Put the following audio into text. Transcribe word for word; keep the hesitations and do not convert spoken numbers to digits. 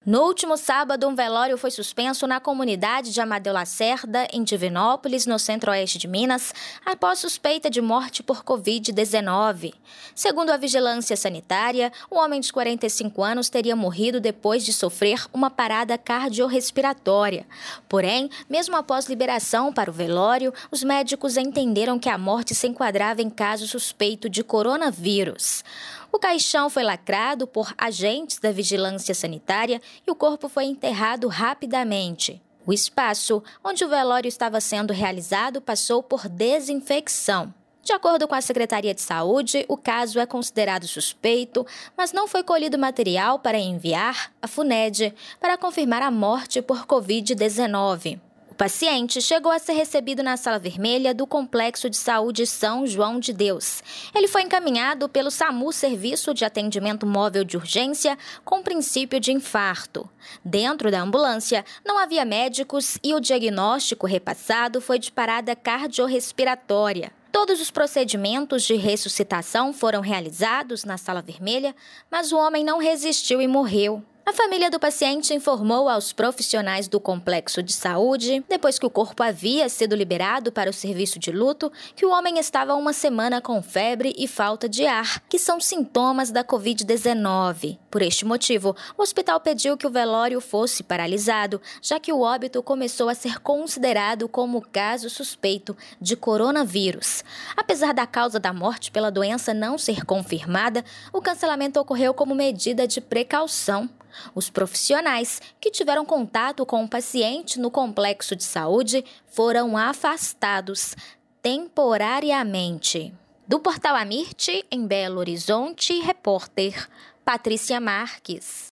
No último sábado, um velório foi suspenso na comunidade de Amadeu Lacerda, em Divinópolis, no centro-oeste de Minas, após suspeita de morte por covid dezenove. Segundo a vigilância sanitária, o homem de quarenta e cinco anos teria morrido depois de sofrer uma parada cardiorrespiratória. Porém, mesmo após liberação para o velório, os médicos entenderam que a morte se enquadrava em caso suspeito de coronavírus. O caixão foi lacrado por agentes da vigilância sanitária e o corpo foi enterrado rapidamente. O espaço onde o velório estava sendo realizado passou por desinfecção. De acordo com a Secretaria de Saúde, o caso é considerado suspeito, mas não foi colhido material para enviar à FUNED para confirmar a morte por covid dezenove. O paciente chegou a ser recebido na Sala Vermelha do Complexo de Saúde São João de Deus. Ele foi encaminhado pelo SAMU, Serviço de Atendimento Móvel de Urgência, com princípio de infarto. Dentro da ambulância, não havia médicos e o diagnóstico repassado foi de parada cardiorrespiratória. Todos os procedimentos de ressuscitação foram realizados na Sala Vermelha, mas o homem não resistiu e morreu. A família do paciente informou aos profissionais do complexo de saúde, depois que o corpo havia sido liberado para o serviço de luto, que o homem estava há uma semana com febre e falta de ar, que são sintomas da covid dezenove. Por este motivo, o hospital pediu que o velório fosse paralisado, já que o óbito começou a ser considerado como caso suspeito de coronavírus. Apesar da causa da morte pela doença não ser confirmada, o cancelamento ocorreu como medida de precaução. Os profissionais que tiveram contato com o paciente no complexo de saúde foram afastados temporariamente. Do Portal Amirte, em Belo Horizonte, repórter Patrícia Marques.